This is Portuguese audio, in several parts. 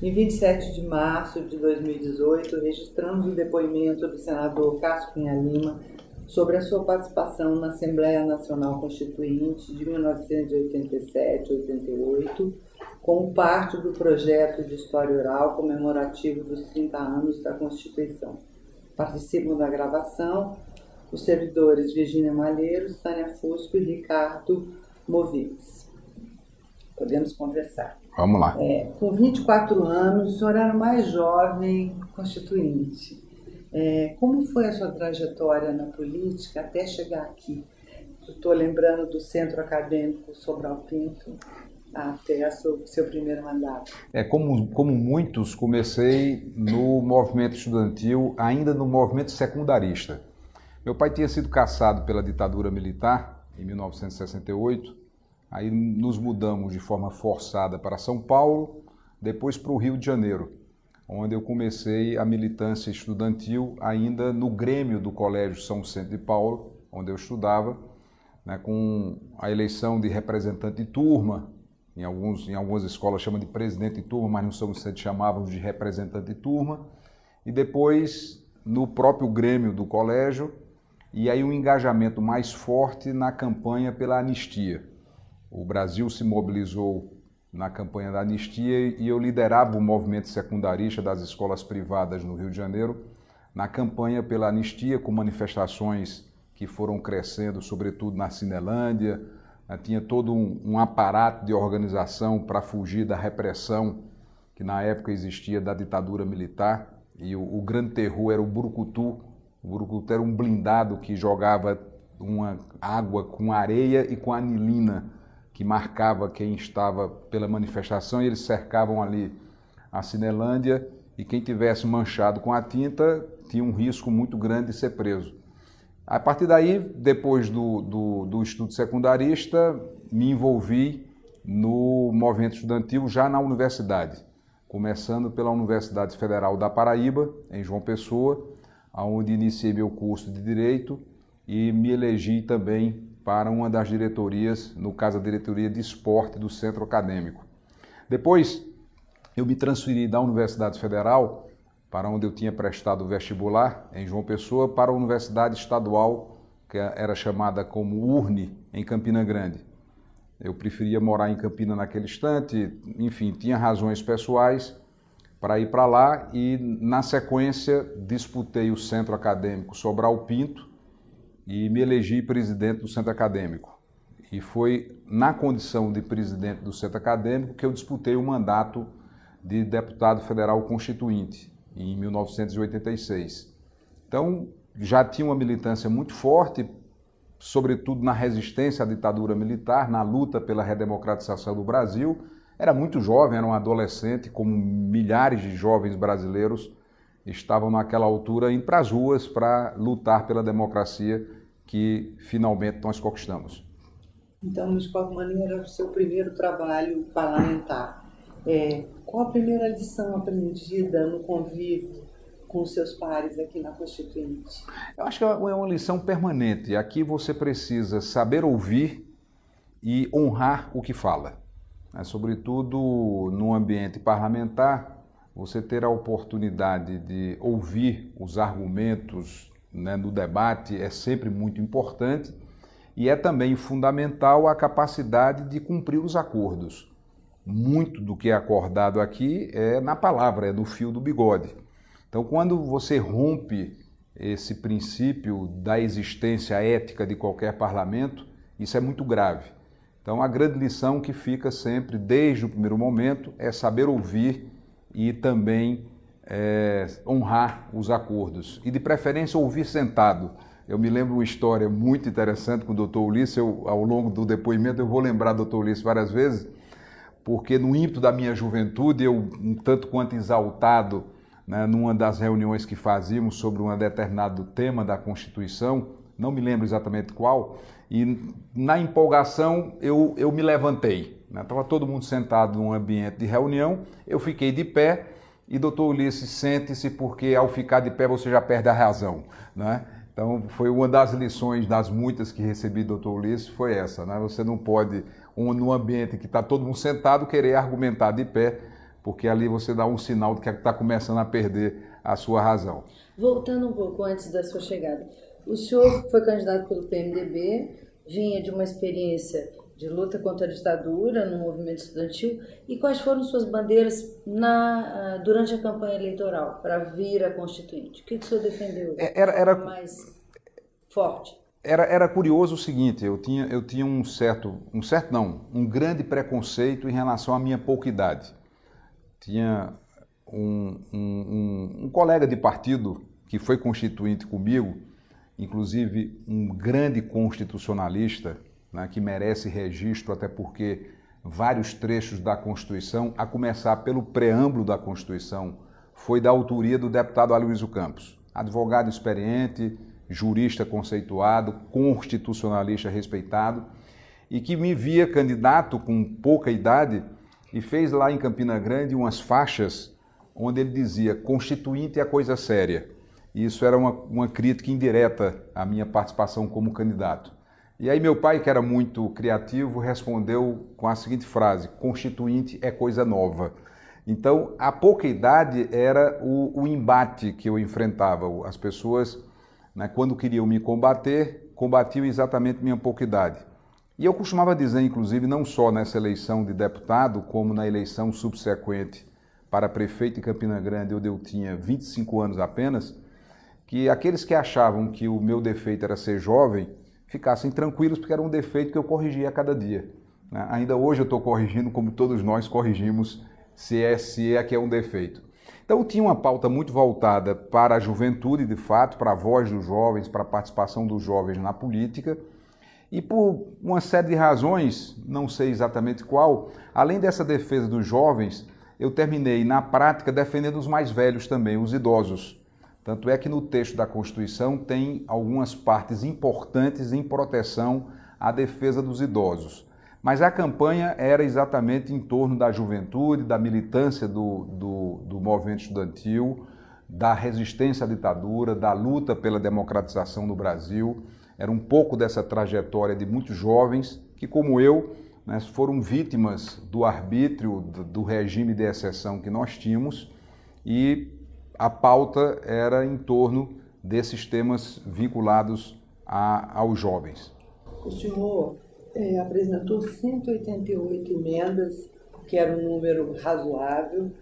Em 27 de março de 2018, registramos o depoimento do senador Cássio Cunha Lima sobre a sua participação na Assembleia Nacional Constituinte de 1987-88, como parte do projeto de História Oral comemorativo dos 30 anos da Constituição. Participam da gravação os servidores Virgínia Malheiros, Tânia Fusco e Ricardo Movides. Podemos conversar. Vamos lá. Com 24 anos, o senhor era o mais jovem constituinte. Como foi a sua trajetória na política até chegar aqui? Estou lembrando do Centro Acadêmico Sobral Pinto até o seu primeiro mandato. Como muitos, comecei no movimento estudantil, ainda no movimento secundarista. Meu pai tinha sido cassado pela ditadura militar em 1968, aí nos mudamos de forma forçada para São Paulo, depois para o Rio de Janeiro, onde eu comecei a militância estudantil ainda no Grêmio do Colégio São Vicente de Paulo, onde eu estudava, né, com a eleição de representante de turma. Em algumas escolas chamam de presidente de turma, mas no São Vicente chamavam de representante de turma. E depois no próprio Grêmio do colégio, e aí um engajamento mais forte na campanha pela anistia. O Brasil se mobilizou na campanha da anistia e eu liderava o movimento secundarista das escolas privadas no Rio de Janeiro na campanha pela anistia, com manifestações que foram crescendo, sobretudo na Cinelândia. Tinha todo um aparato de organização para fugir da repressão que na época existia da ditadura militar, e o grande terror era o Brucutu. O Brucutu era um blindado que jogava uma água com areia e com anilina, que marcava quem estava pela manifestação, e eles cercavam ali a Cinelândia, e quem tivesse manchado com a tinta tinha um risco muito grande de ser preso. A partir daí, depois do estudo secundarista, me envolvi no movimento estudantil já na universidade, começando pela Universidade Federal da Paraíba, em João Pessoa, onde iniciei meu curso de Direito e me elegi também para uma das diretorias, no caso a diretoria de esporte do Centro Acadêmico. Depois, eu me transferi da Universidade Federal, para onde eu tinha prestado o vestibular, em João Pessoa, para a Universidade Estadual, que era chamada como URNE, em Campina Grande. Eu preferia morar em Campina naquele instante, enfim, tinha razões pessoais para ir para lá, e na sequência disputei o Centro Acadêmico Sobral Pinto e me elegi presidente do Centro Acadêmico. E foi na condição de presidente do Centro Acadêmico que eu disputei o mandato de deputado federal constituinte, em 1986. Então, já tinha uma militância muito forte, sobretudo na resistência à ditadura militar, na luta pela redemocratização do Brasil. Era muito jovem, era um adolescente, como milhares de jovens brasileiros estavam naquela altura indo para as ruas para lutar pela democracia que finalmente nós conquistamos. Então, de qualquer maneira, era o seu primeiro trabalho parlamentar. Qual a primeira lição aprendida no convívio com os seus pares aqui na Constituinte? Eu acho que é uma lição permanente. Aqui você precisa saber ouvir e honrar o que fala. Sobretudo no ambiente parlamentar, você ter a oportunidade de ouvir os argumentos, né, no debate é sempre muito importante, e é também fundamental a capacidade de cumprir os acordos. Muito do que é acordado aqui é na palavra, é no fio do bigode. Então, quando você rompe esse princípio da existência ética de qualquer parlamento, isso é muito grave. Então, a grande lição que fica sempre, desde o primeiro momento, é saber ouvir e também honrar os acordos. E, de preferência, ouvir sentado. Eu me lembro uma história muito interessante com o Dr. Ulisses. Ao longo do depoimento, eu vou lembrar do Dr. Ulisses várias vezes, porque no ímpeto da minha juventude, eu, um tanto quanto exaltado, né, numa das reuniões que fazíamos sobre um determinado tema da Constituição, não me lembro exatamente qual, e na empolgação eu me levantei. Estava todo mundo sentado num ambiente de reunião, eu fiquei de pé e Dr. Ulisses, sente-se, porque ao ficar de pé você já perde a razão, né? Então foi uma das lições, das muitas que recebi do Dr. Ulisses, foi essa, né? Você não pode, num ambiente que está todo mundo sentado, querer argumentar de pé, porque ali você dá um sinal de que está começando a perder a sua razão. Voltando um pouco antes da sua chegada, o senhor foi candidato pelo PMDB, vinha de uma experiência de luta contra a ditadura no movimento estudantil, e quais foram suas bandeiras durante a campanha eleitoral para vir a Constituinte? O que o senhor defendeu mais forte? Era curioso o seguinte, eu tinha um grande preconceito em relação à minha pouca idade. Tinha um colega de partido que foi constituinte comigo, inclusive um grande constitucionalista, né, que merece registro, até porque vários trechos da Constituição, a começar pelo preâmbulo da Constituição, foi da autoria do deputado Aloysio Campos, advogado experiente, jurista conceituado, constitucionalista respeitado, e que me via candidato com pouca idade e fez lá em Campina Grande umas faixas onde ele dizia: Constituinte é coisa séria. E isso era uma crítica indireta à minha participação como candidato. E aí meu pai, que era muito criativo, respondeu com a seguinte frase: Constituinte é coisa nova. Então, a pouca idade era o embate que eu enfrentava. As pessoas, né, quando queriam me combater, combatiam exatamente minha pouca idade. E eu costumava dizer, inclusive, não só nessa eleição de deputado, como na eleição subsequente para prefeito em Campina Grande, onde eu tinha 25 anos apenas, que aqueles que achavam que o meu defeito era ser jovem, ficassem tranquilos, porque era um defeito que eu corrigia a cada dia. Ainda hoje eu estou corrigindo, como todos nós corrigimos, se é que é um defeito. Então tinha uma pauta muito voltada para a juventude, de fato, para a voz dos jovens, para a participação dos jovens na política, e por uma série de razões, não sei exatamente qual, além dessa defesa dos jovens, eu terminei na prática defendendo os mais velhos também, os idosos. Tanto é que no texto da Constituição tem algumas partes importantes em proteção à defesa dos idosos. Mas a campanha era exatamente em torno da juventude, da militância do movimento estudantil, da resistência à ditadura, da luta pela democratização do Brasil. Era um pouco dessa trajetória de muitos jovens que, como eu, né, foram vítimas do arbítrio, do regime de exceção que nós tínhamos, e a pauta era em torno desses temas vinculados aos jovens. O senhor apresentou 188 emendas, que era um número razoável,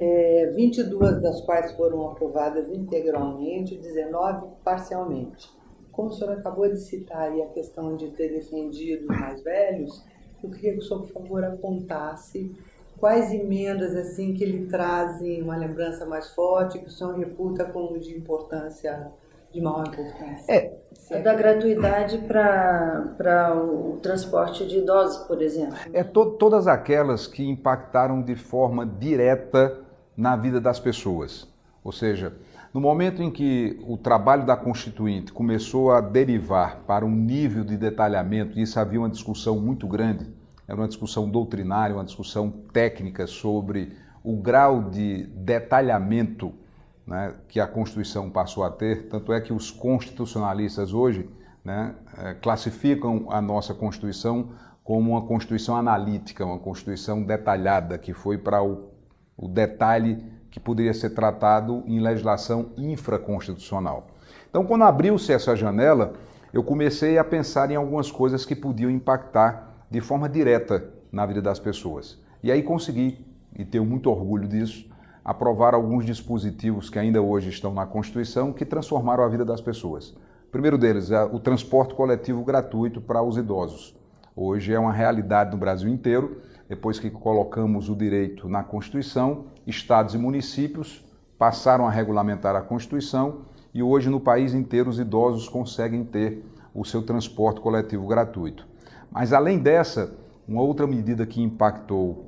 22 das quais foram aprovadas integralmente, 19 parcialmente. Como o senhor acabou de citar aí a questão de ter defendido os mais velhos, eu queria que o senhor, por favor, apontasse quais emendas assim que lhe trazem uma lembrança mais forte, que o senhor reputa como de importância, de maior importância. Da gratuidade para o transporte de idosos, por exemplo. Todas aquelas que impactaram de forma direta na vida das pessoas. Ou seja, no momento em que o trabalho da Constituinte começou a derivar para um nível de detalhamento, e isso havia uma discussão muito grande, era uma discussão doutrinária, uma discussão técnica sobre o grau de detalhamento, né, que a Constituição passou a ter, tanto é que os constitucionalistas hoje, né, classificam a nossa Constituição como uma Constituição analítica, uma Constituição detalhada, que foi para o detalhe que poderia ser tratado em legislação infraconstitucional. Então, quando abriu-se essa janela, eu comecei a pensar em algumas coisas que podiam impactar de forma direta na vida das pessoas. E aí consegui, e tenho muito orgulho disso, aprovar alguns dispositivos que ainda hoje estão na Constituição que transformaram a vida das pessoas. O primeiro deles é o transporte coletivo gratuito para os idosos. Hoje é uma realidade no Brasil inteiro. Depois que colocamos o direito na Constituição, estados e municípios passaram a regulamentar a Constituição e hoje no país inteiro os idosos conseguem ter o seu transporte coletivo gratuito. Mas além dessa, uma outra medida que impactou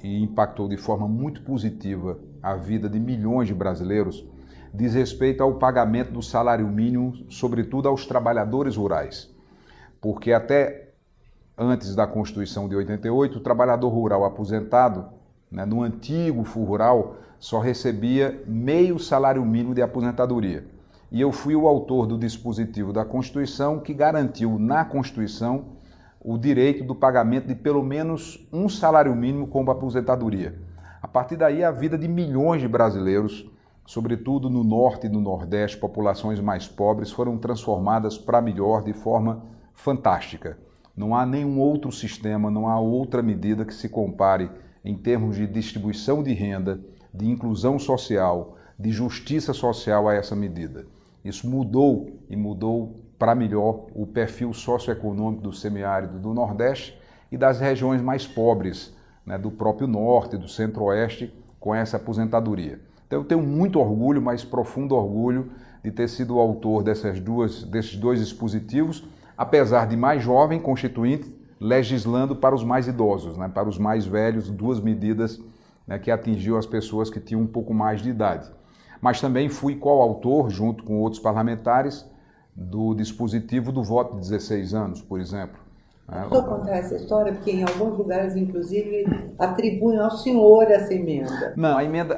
de forma muito positiva a vida de milhões de brasileiros diz respeito ao pagamento do salário mínimo, sobretudo aos trabalhadores rurais. Porque até antes da Constituição de 88, o trabalhador rural aposentado, né, no antigo Fundo Rural, só recebia meio salário mínimo de aposentadoria. E eu fui o autor do dispositivo da Constituição que garantiu na Constituição o direito do pagamento de pelo menos um salário mínimo como aposentadoria. partir daí, a vida de milhões de brasileiros, sobretudo no Norte e no Nordeste, populações mais pobres, foram transformadas para melhor de forma fantástica. Não há nenhum outro sistema, não há outra medida que se compare em termos de distribuição de renda, de inclusão social, de justiça social a essa medida. Isso mudou e mudou para melhor o perfil socioeconômico do semiárido do Nordeste e das regiões mais pobres, né, do próprio Norte, do Centro-Oeste, com essa aposentadoria. Então eu tenho muito orgulho, mas profundo orgulho, de ter sido o autor desses dois dispositivos, apesar de mais jovem, constituinte, legislando para os mais idosos, né, para os mais velhos, duas medidas, né, que atingiu as pessoas que tinham um pouco mais de idade. Mas também fui coautor, junto com outros parlamentares, do dispositivo do voto de 16 anos, por exemplo. Vou contar essa história, porque em alguns lugares, inclusive, atribuem ao senhor essa emenda. Não,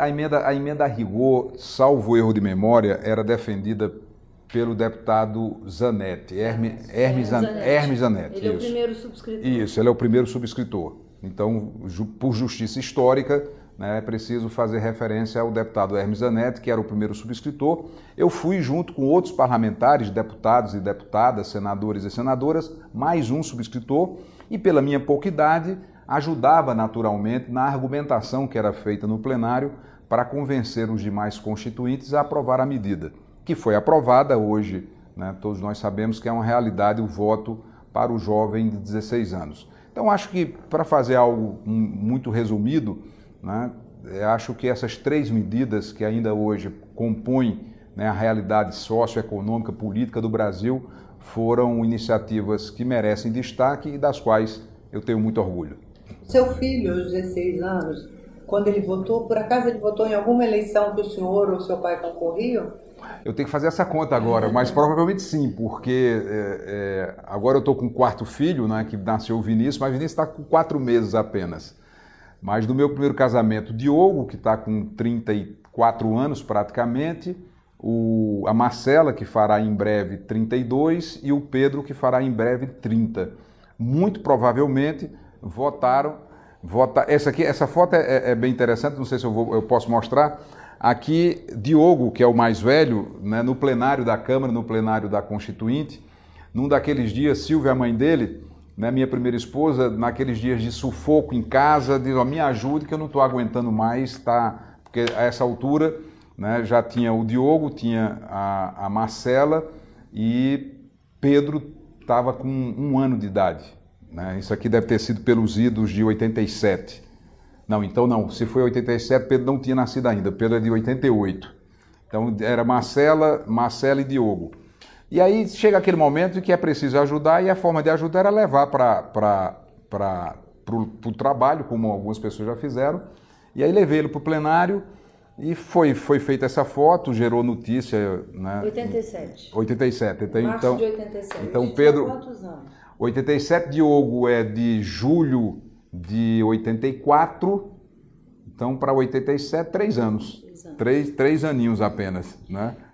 a emenda a rigor, salvo erro de memória, era defendida pelo deputado Zanetti, Hermes Zanetti. Ele é o primeiro subscritor. Isso, ele é o primeiro subscritor. Então, por justiça histórica, né, é preciso fazer referência ao deputado Hermes Zanetti, que era o primeiro subscritor. Eu fui junto com outros parlamentares, deputados e deputadas, senadores e senadoras, mais um subscritor, e pela minha pouca idade, ajudava naturalmente na argumentação que era feita no plenário para convencer os demais constituintes a aprovar a medida, que foi aprovada hoje, né, todos nós sabemos que é uma realidade o voto para o jovem de 16 anos. Então, acho que, para fazer algo muito resumido, né, acho que essas três medidas que ainda hoje compõem, né, a realidade socioeconômica, política do Brasil, foram iniciativas que merecem destaque e das quais eu tenho muito orgulho. Seu filho, aos 16 anos, quando ele votou, por acaso ele votou em alguma eleição que o senhor ou seu pai concorriam? Eu tenho que fazer essa conta agora, mas provavelmente sim, porque agora eu estou com o quarto filho, né, que nasceu o Vinícius, mas o Vinícius está com 4 meses apenas. Mas do meu primeiro casamento, Diogo, que está com 34 anos praticamente, a Marcela, que fará em breve 32, e o Pedro, que fará em breve 30. Muito provavelmente votaram. Essa foto é bem interessante, não sei se eu posso mostrar. Aqui, Diogo, que é o mais velho, né, no plenário da Câmara, no plenário da Constituinte, num daqueles dias, Silvia, a mãe dele, né, minha primeira esposa, naqueles dias de sufoco em casa, diz, me ajude que eu não estou aguentando mais, tá? Porque a essa altura, né, já tinha o Diogo, tinha a Marcela e Pedro estava com 1 ano de idade. Né? Isso aqui deve ter sido pelos idos de 87. Não, então não, se foi 87, Pedro não tinha nascido ainda, Pedro é de 88. Então era Marcela e Diogo. E aí chega aquele momento em que é preciso ajudar, e a forma de ajudar era levar para o trabalho, como algumas pessoas já fizeram. E aí levei ele para o plenário e foi feita essa foto, gerou notícia. Né? 87. Março de 87. Então Pedro... Quantos anos? 87, Diogo é de julho de 84, então para 87, 3 anos. 3 aninhos apenas, né?